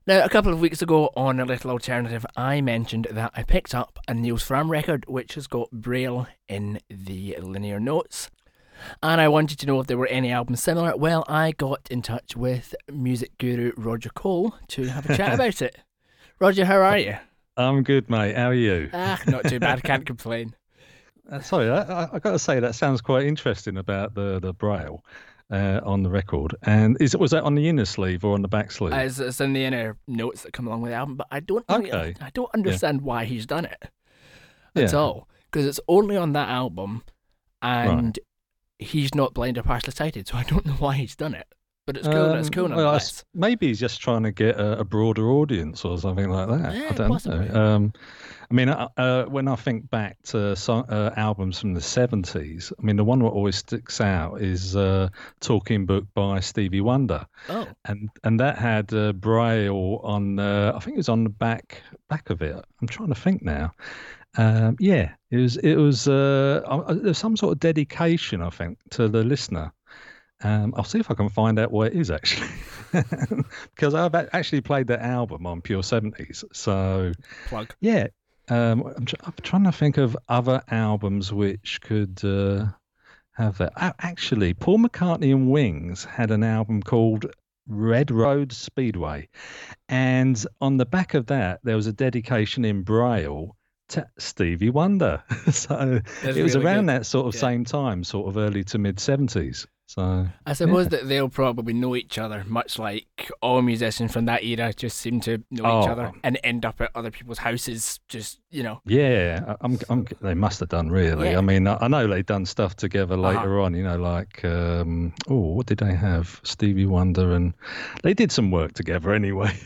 Now, a couple of weeks ago on A Little Alternative, I mentioned that I picked up a Niels Fram record which has got Braille in the linear notes. And I wanted to know if there were any albums similar. Well, I got in touch with music guru Roger Cole to have a chat about it. Roger, how are you? I'm good, mate. How are you? Not too bad, can't complain. Sorry, I got to say that sounds quite interesting about the braille on the record. And was that on the inner sleeve or on the back sleeve? It's in the inner notes that come along with the album, but I don't Okay. I don't understand why he's done it at Yeah. all. Because it's only on that album, and he's not blind or partially sighted, so I don't know why he's done it. But it's cool. It's cool Well, nonetheless. maybe he's just trying to get a broader audience or something like that. Yeah, I don't possibly. know. I mean, when I think back to albums from the 70s, I mean, the one that always sticks out is Talking Book by Stevie Wonder. Oh, And that had Braille on, I think it was on the back of it. I'm trying to think now. Yeah, it was there's some sort of dedication, I think, to the listener. I'll see if I can find out what it is actually, because I've actually played that album on Pure 70s. So plug. yeah, I'm trying to think of other albums which could have that. Actually, Paul McCartney and Wings had an album called Red Road Speedway, and on the back of that there was a dedication in Braille to Stevie Wonder. So That's it was really around good. that sort of Yeah. same time, sort of early to mid 70s. So I suppose that they'll probably know each other, much like all musicians from that era just seem to know each Oh. other and end up at other people's houses. Just yeah, they must have done really. Yeah. I mean, I know they've done stuff together later on. You know, like what did they have? Stevie Wonder, and they did some work together anyway.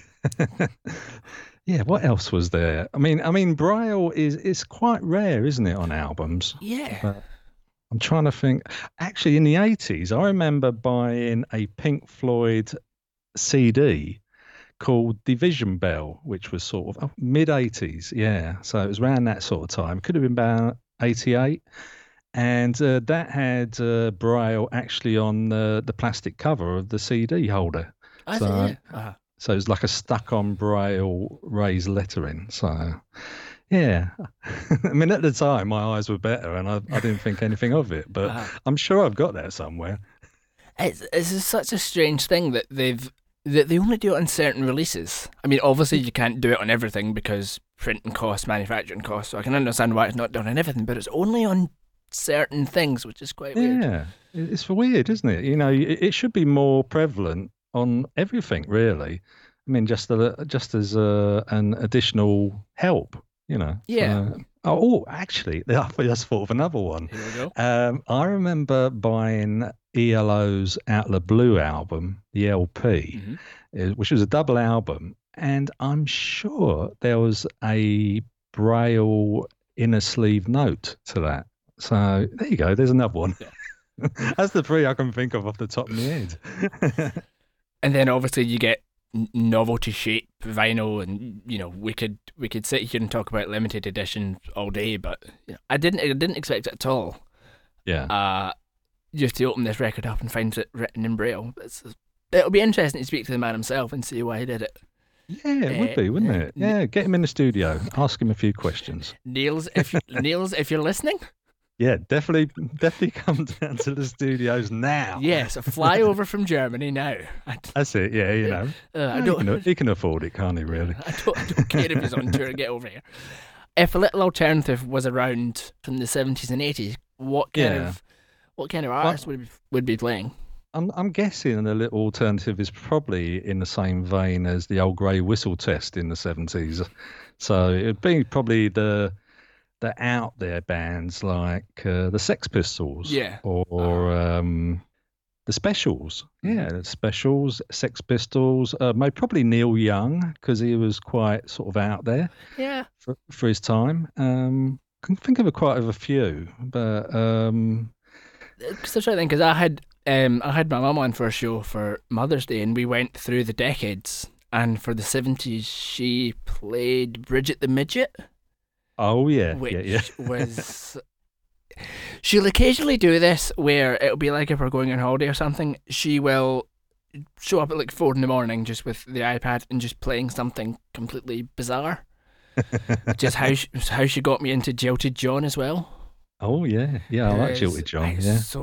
Yeah, what else was there? I mean, Braille is quite rare, isn't it, on albums? yeah. I'm trying to think. Actually, in the 80s, I remember buying a Pink Floyd CD called Division Bell, which was sort of mid 80s. Yeah. So it was around that sort of time. Could have been about 88. And that had Braille actually on the plastic cover of the CD holder. I So, think yeah. so it was like a stuck on Braille raised lettering. So, yeah. I mean, at the time, my eyes were better and I didn't think anything of it, but I'm sure I've got that somewhere. It's such a strange thing that they only do it on certain releases. I mean, obviously you can't do it on everything because printing costs, manufacturing costs. So I can understand why it's not done on everything, but it's only on certain things, which is quite weird. Yeah, it's weird, isn't it? You know, it should be more prevalent on everything, really. I mean, just as an additional help, you know. Yeah. Actually, I just thought of another one. Here we go. I remember buying ELO's Out of the Blue album, the LP, which was a double album, and I'm sure there was a Braille inner sleeve note to that. So there you go. There's another one. Yeah. That's the three I can think of off the top of my head. And then obviously you get novelty shape vinyl, and we could sit here and talk about limited edition all day, but I didn't expect it at all. Yeah. Just to open this record up and find it written in Braille. It'll be interesting to speak to the man himself and see why he did it. Yeah, it would be, wouldn't it? Yeah, get him in the studio, ask him a few questions. Niels, if you're listening, yeah, definitely come down to the studios now. yes, fly over from Germany now. That's it. Yeah, you know, he can afford it, can't he? Really? I don't care if he's on tour. Get over here. If A Little Alternative was around from the 70s and 80s, what kind of artist would be playing? I'm guessing A Little Alternative is probably in the same vein as the Old Grey Whistle Test in the 70s. So it'd be probably the out there bands like the Sex Pistols, Yeah, or the Specials, the Specials, Sex Pistols, probably Neil Young because he was quite sort of out there, yeah, for his time. Can think of quite a few, but Because I'm trying to think, because I had my mum on for a show for Mother's Day, and we went through the decades. And for the 70s, she played Bridget the Midget. oh yeah, Which was... She'll occasionally do this where it'll be like if we're going on holiday or something, she will show up at like 4 a.m. just with the iPad and just playing something completely bizarre. Just how she got me into Jilted John as well. Oh yeah, I like Jilted John. It's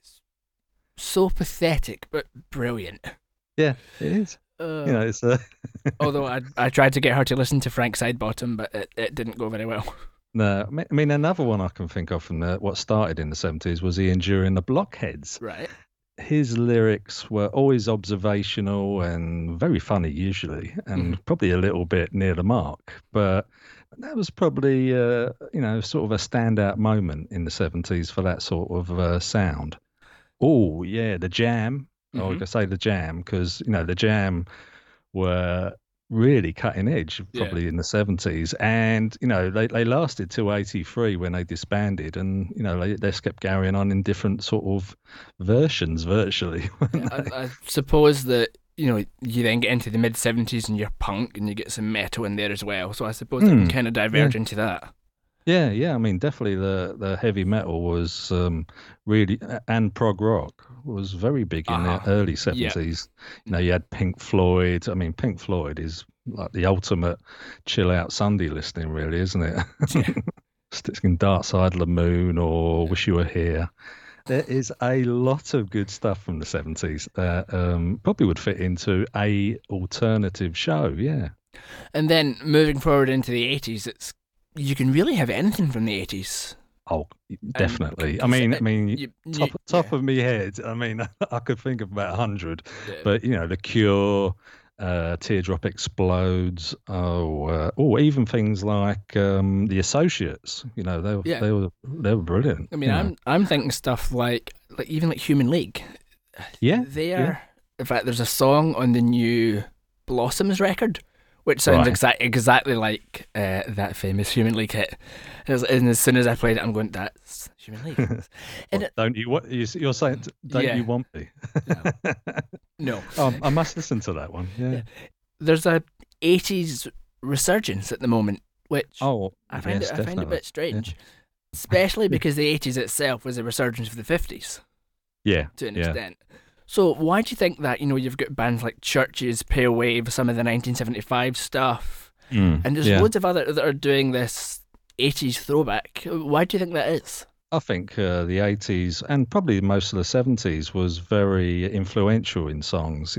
so pathetic but brilliant. Yeah, it is. It's although I tried to get her to listen to Frank Sidebottom, but it didn't go very well. No, I mean another one I can think of from what started in the 70s was Ian Dury and the Blockheads. Right. His lyrics were always observational and very funny usually, and probably a little bit near the mark. But that was probably, sort of a standout moment in the 70s for that sort of sound. Oh, yeah, the Jam. Oh, I could say the Jam because, the Jam were really cutting edge probably in the 70s, and they lasted till 83 when they disbanded, and they just kept carrying on in different sort of versions virtually. I suppose that you then get into the mid 70s and you're punk and you get some metal in there as well, so I suppose they can kind of diverge into that. Yeah. I mean, definitely the heavy metal was really, and prog rock was very big in the early 70s. You had Pink Floyd. I mean, Pink Floyd is like the ultimate chill out Sunday listening, really, isn't it? Yeah. Sticking Dark Side of the Moon or Wish You Were Here. There is a lot of good stuff from the 70s that probably would fit into a alternative show, yeah. And then moving forward into the 80s, you can really have anything from the 80s. Oh, definitely. I mean, top of my head. I mean, I could think of about 100, but The Cure, Teardrop Explodes. Even things like the Associates. They were brilliant. I mean, I'm thinking stuff like even like Human League. Yeah, they are. Yeah. In fact, there's a song on the new Blossoms record which sounds exactly like that famous Human League hit. And as soon as I played it, I'm going, that's Human League. And don't you? What you're saying? Don't you want me? No. I must listen to that one. Yeah. There's a 80s resurgence at the moment, which I find a bit strange, especially because the 80s itself was a resurgence of the 50s. Yeah. To an extent. So why do you think that, you've got bands like Churches, Pale Wave, some of the 1975 stuff, and there's loads of other that are doing this 80s throwback. Why do you think that is? I think the 80s and probably most of the 70s was very influential in songs.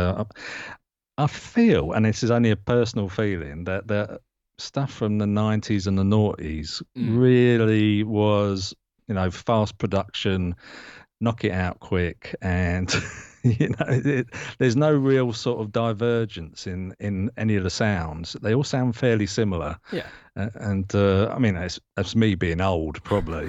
I feel, and this is only a personal feeling, that the stuff from the 90s and the noughties really was, fast production, knock it out quick, and there's no real sort of divergence in any of the sounds. They all sound fairly similar. Yeah. And I mean, that's me being old, probably.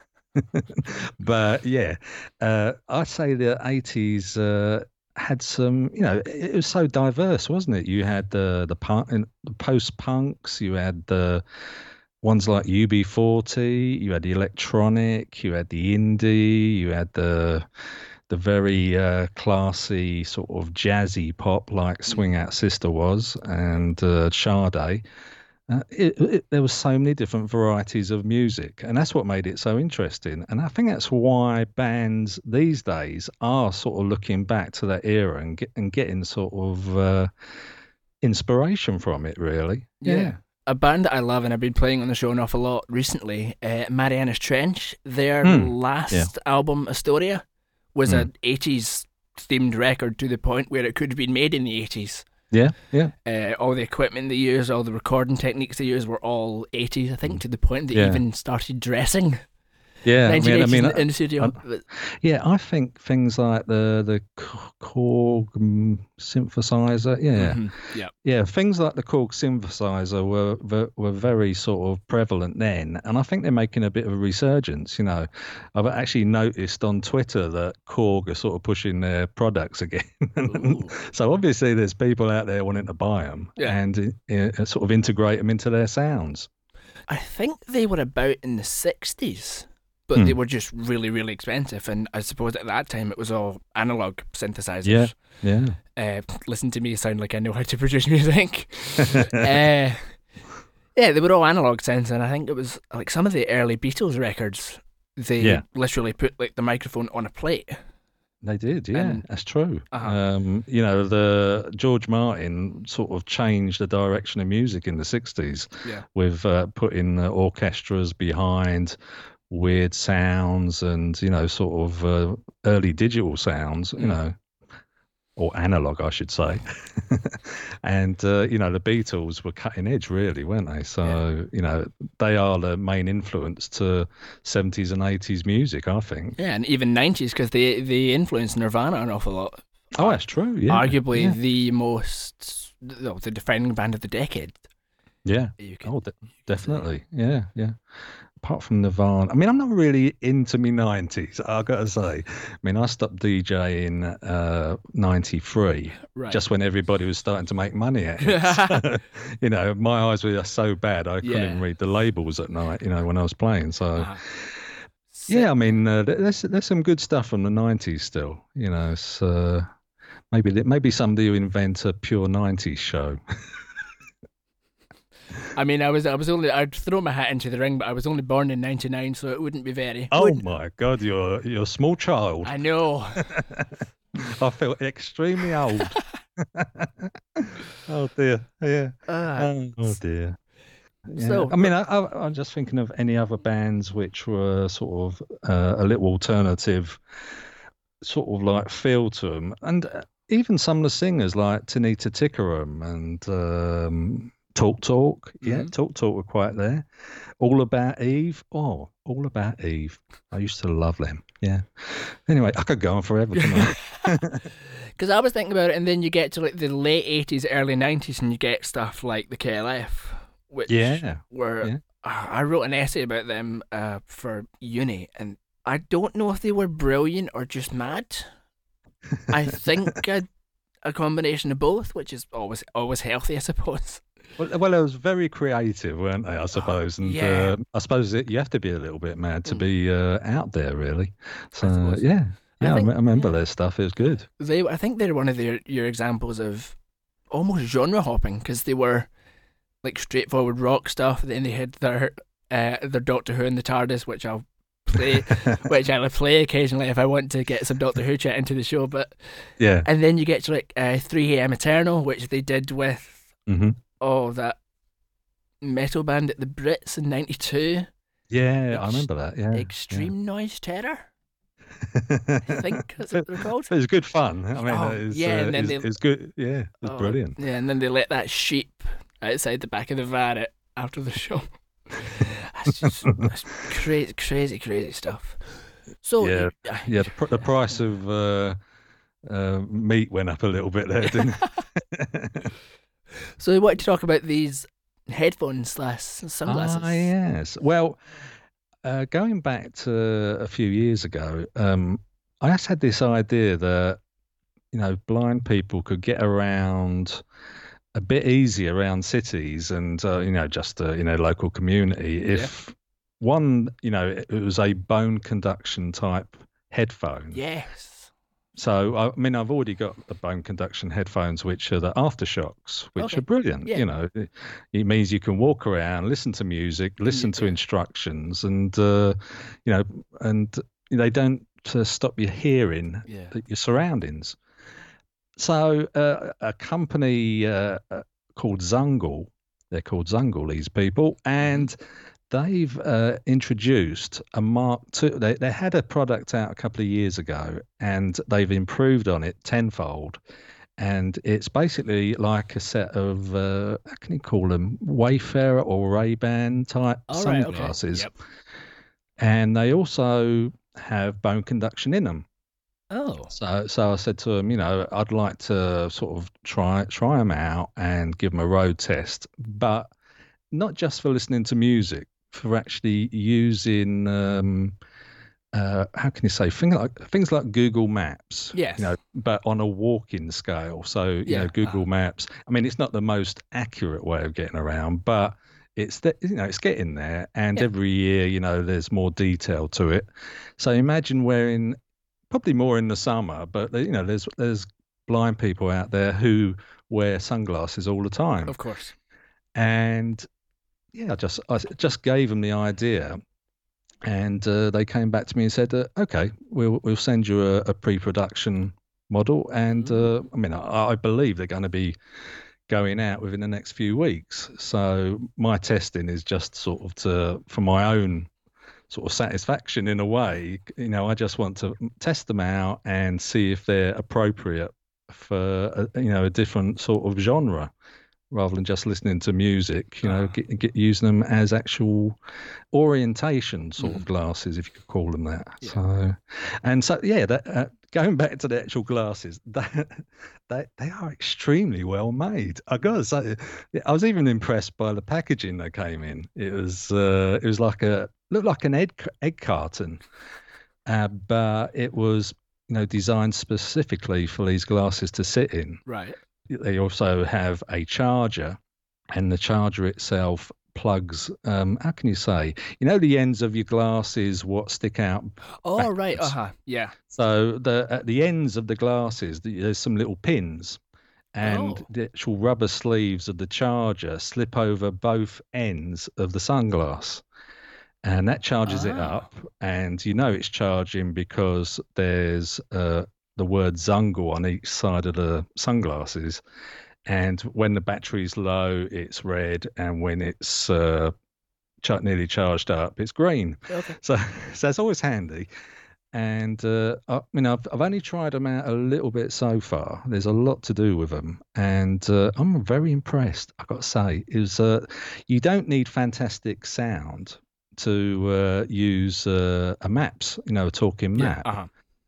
But yeah, I'd say the 80s had some, it was so diverse, wasn't it? You had the post-punks, you had the ones like UB40, you had the electronic, you had the indie, you had the very classy sort of jazzy pop like Swing Out Sister was, and Sade. There was so many different varieties of music, and that's what made it so interesting. And I think that's why bands these days are sort of looking back to that era and getting sort of inspiration from it, really. Yeah. A band that I love and I've been playing on the show an awful lot recently, Marianas Trench. Their last album, Astoria, was an 80s themed record to the point where it could have been made in the 80s. Yeah. All the equipment they used, all the recording techniques they used were all 80s, I think, to the point they even started dressing. Yeah, in the studio. I think things like the Korg synthesizer, things like the Korg synthesizer were very sort of prevalent then, and I think they're making a bit of a resurgence. I've actually noticed on Twitter that Korg are sort of pushing their products again. So obviously there's people out there wanting to buy them and sort of integrate them into their sounds. I think they were about in the 60s. But they were just really, really expensive, and I suppose at that time it was all analog synthesizers. Yeah. Listen to me sound like I know how to produce music. They were all analog synths, and I think it was like some of the early Beatles records. They literally put like the microphone on a plate. They did, yeah, And that's true. uh The George Martin sort of changed the direction of music in the 60s yeah, with putting orchestras behind weird sounds and, sort of early digital sounds, mm, or analog, I should say. And, the Beatles were cutting edge, really, weren't they? yeah, So, they are the main influence to 70s and 80s music, I think. yeah, and even 90s because they influenced Nirvana an awful lot. Oh, that's true. Yeah. Arguably Yeah. the most, no, the defining band of the decade. Yeah. You could, Oh, you could say. definitely. Yeah. Yeah. Apart from Nirvana, I mean, I'm not really into me 90s, I've got to say. I mean, I stopped DJing 93, Right. just when everybody was starting to make money at it. So, my eyes were just so bad, I couldn't even Yeah. read the labels at night, when I was playing. So, Uh, so, yeah, I mean, there's some good stuff from the 90s still, so maybe somebody who invent a pure 90s show. I mean, I'd throw my hat into the ring, but I was only born in '99, so it wouldn't be very. Oh Would my God, you're a small child. I know? I feel extremely old. Oh dear. Yeah. Uh, Oh dear. Yeah. so I mean, I'm just thinking of any other bands which were sort of a little alternative, sort of like feel to them, and even some of the singers like Tanita Tikaram and Talk Talk. Yeah, mhm. Talk Talk were quite there. All About Eve. Oh, All About Eve. I used to love them. Yeah. Anyway, I could go on forever, couldn't I? Because I was thinking about it, and then you get to like the late '80s, early '90s, and you get stuff like the KLF, which Yeah. were Yeah. I wrote an essay about them for uni, and I don't know if they were brilliant or just mad. I think a combination of both, which is always healthy, I suppose. Well, it was very creative, weren't they? I suppose, and Yeah, I suppose you have to be a little bit mad to mm, be out there, really. I So, suppose. yeah, I yeah, I think remember yeah, their stuff. It was good. I think they're one of your examples of almost genre hopping because they were like straightforward rock stuff. Then they had their Doctor Who in the TARDIS, play, which I'll play occasionally if I want to get some Doctor Who chat into the show. But Yeah. and then you get to like 3 a.m. Eternal, which they did with Hmm. that metal band at the Brits in '92. Yeah, I Ex- remember that. Yeah, yeah. Extreme Noise Terror, I think that's what It they're called. was good fun. I mean, Oh yeah, and then it was good. Yeah, it was oh brilliant. yeah, and then they let that sheep outside the back of the van after the show. That's crazy, crazy, crazy stuff. So Yeah, yeah. The price of meat went up a little bit there, didn't it? so we wanted to talk about these headphones slash sunglasses. Ah, yes. Well, going back to a few years ago, I just had this idea that, blind people could get around a bit easier around cities and, just, local community Yeah. if one, it was a bone conduction type headphone. Yes. So, I mean, I've already got the bone conduction headphones, which are the aftershocks, which are Okay. brilliant. Yeah. It means you can walk around, listen to music, listen to Yeah. instructions, and and they don't stop your hearing Yeah. your surroundings. So, a company called Zungle, they're called Zungle, these people, Mhm. and they've introduced a Mark II. They had a product out a couple of years ago, and they've improved on it tenfold. And it's basically like a set of how can you call them, Wayfarer or Ray-Ban type All right. Okay. sunglasses, Yep. and they also have bone conduction in them. Oh. So I said to them, I'd like to sort of try them out and give them a road test, but not just for listening to music, for actually using how can you say things like Google Maps, Yes. but on a walking scale. So Yeah. Google Maps. I mean, it's not the most accurate way of getting around, but it's getting there. And Yeah. every year, there's more detail to it. So imagine wearing probably more in the summer, but there's blind people out there who wear sunglasses all the time, Of course. and yeah, I just gave them the idea And they came back to me and said, "Okay, we'll send you a pre-production model." And I mean, I believe they're going to be going out within the next few weeks. So my testing is just sort of for my own sort of satisfaction in a way. I just want to test them out and see if they're appropriate for a different sort of genre, rather than just listening to music. Get using them as actual orientation sort of glasses, if you could call them that. Yeah. That going back to the actual glasses, that they are extremely well made. I gotta say, I was even impressed by the packaging that came in. It was looked like an egg carton, but it was designed specifically for these glasses to sit in. Right. They also have a charger, and the charger itself plugs, how can you say, the ends of your glasses what stick out backwards. Right. Yeah. So at the ends of the glasses there's some little pins, and the actual rubber sleeves of the charger slip over both ends of the sunglass, and that charges it up. And it's charging because there's the word Zungle on each side of the sunglasses. And when the battery's low, it's red, and when it's nearly charged up, it's green. Okay. So that's always handy. And I've only tried them out a little bit so far. There's a lot to do with them, and I'm very impressed. I've got to say, you don't need fantastic sound to use a maps, a talking map. Yeah.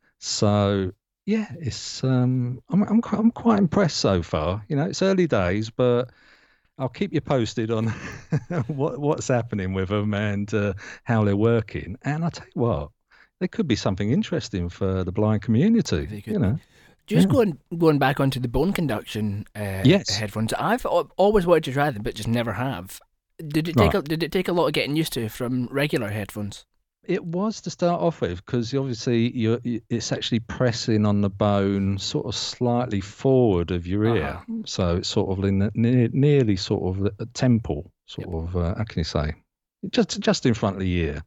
So yeah, it's I'm quite impressed so far. It's early days, but I'll keep you posted on what's happening with them and how they're working. And I'll tell you what, there could be something interesting for the blind community. Just going back onto the bone conduction headphones, I've always wanted to try them, but just never have. Did it take a lot of getting used to from regular headphones? It was to start off with, because obviously it's actually pressing on the bone sort of slightly forward of your ear, so it's sort of in nearly sort of a temple, sort of. How can you say? Just in front of the ear.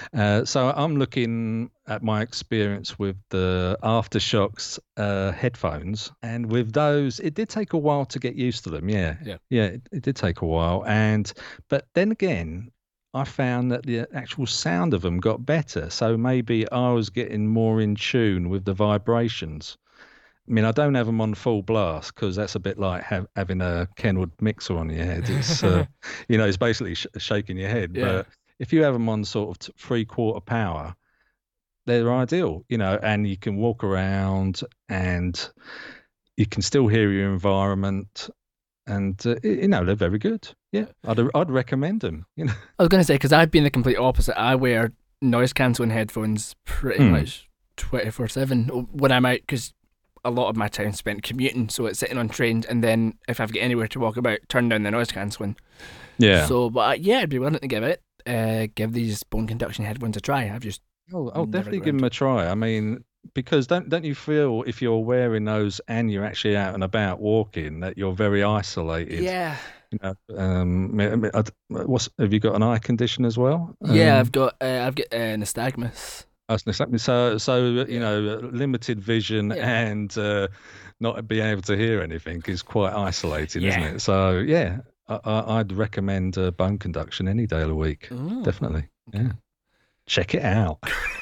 So I'm looking at my experience with the Aftershokz headphones, and with those, it did take a while to get used to them. Yeah. It did take a while, but then again, I found that the actual sound of them got better. So maybe I was getting more in tune with the vibrations. I mean, I don't have them on full blast, because that's a bit like having a Kenwood mixer on your head. It's, it's basically shaking your head. Yeah. But if you have them on sort of 3/4 power, they're ideal, and you can walk around and you can still hear your environment. And they're very good. Yeah, I'd recommend them. I was going to say, because I've been the complete opposite. I wear noise cancelling headphones pretty much 24/7 when I'm out, because a lot of my time spent commuting, so it's sitting on trains, and then if I've got anywhere to walk about, turn down the noise cancelling. Yeah. So, but I'd be willing to give these bone conduction headphones a try. I'll definitely give them a try. I mean, because don't you feel, if you're wearing those and you're actually out and about walking, that you're very isolated? Yeah. Have you got an eye condition as well? Yeah, I've got nystagmus. So limited vision and not being able to hear anything is quite isolating, isn't it? So yeah, I'd recommend bone conduction any day of the week. Definitely. Okay. Yeah, check it out.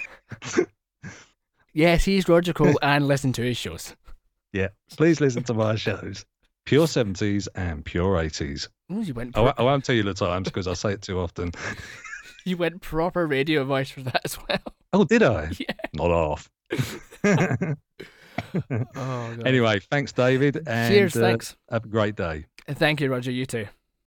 Yes, he's Roger Cole, and listen to his shows. Yeah, please listen to my shows. Pure 70s and Pure 80s. Ooh, I won't tell you the times because I say it too often. You went proper radio voice for that as well. Oh, did I? Yeah. Not off. God. Anyway, thanks, David. And cheers, thanks. Have a great day. Thank you, Roger. You too.